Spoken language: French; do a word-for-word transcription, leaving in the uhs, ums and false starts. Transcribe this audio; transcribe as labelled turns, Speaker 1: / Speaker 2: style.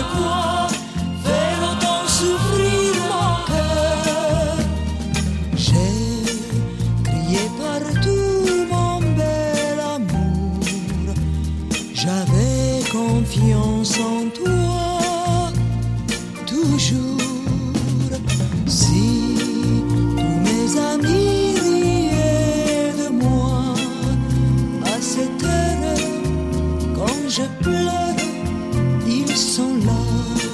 Speaker 1: quoi faire autant souffrir mon cœur. J'ai crié partout mon bel amour, j'avais confiance en toi, toujours. Si tous mes amis riaient de moi à cette heure, quand je pleure, ils sont là.